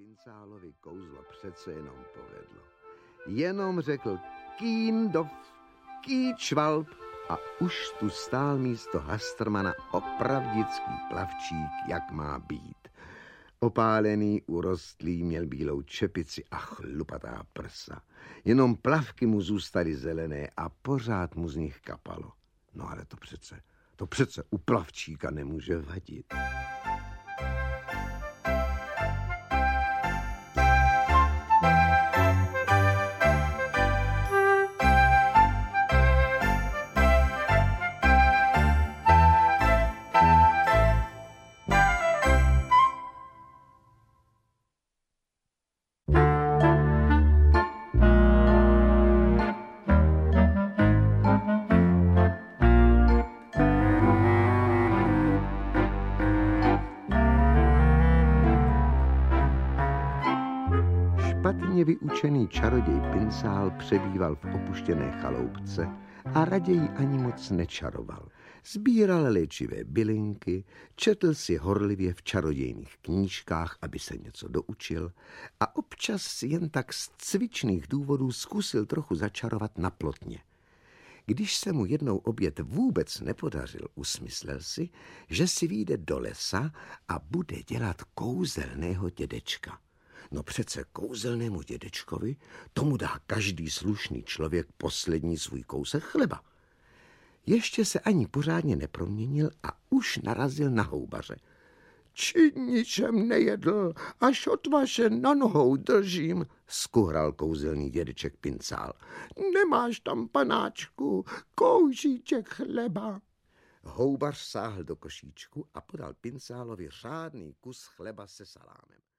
Pincálovi kouzlo přece jenom povedlo. Jenom řekl kýndov, kýčvalp a už tu stál místo Hastrmana opravdický plavčík, jak má být. Opálený, urostlý, měl bílou čepici a chlupatá prsa. Jenom plavky mu zůstaly zelené a pořád mu z nich kapalo. No ale to přece u plavčíka nemůže vadit. Špatně vyučený čaroděj Pincál přebýval v opuštěné chaloupce a raději ani moc nečaroval. Sbíral léčivé bylinky, četl si horlivě v čarodějných knížkách, aby se něco doučil a občas jen tak z cvičných důvodů zkusil trochu začarovat na plotně. Když se mu jednou oběd vůbec nepodařil, usmyslel si, že si vyjde do lesa a bude dělat kouzelného dědečka. No přece kouzelnému dědečkovi tomu dá každý slušný člověk poslední svůj kousek chleba. Ještě se ani pořádně neproměnil a už narazil na houbaře. Či ničem nejedl, až od vaše na nohou držím, skuhral kouzelný dědeček Pincál. Nemáš tam, panáčku, kousíček chleba. Houbař sáhl do košíčku a podal Pincálovi řádný kus chleba se salámem.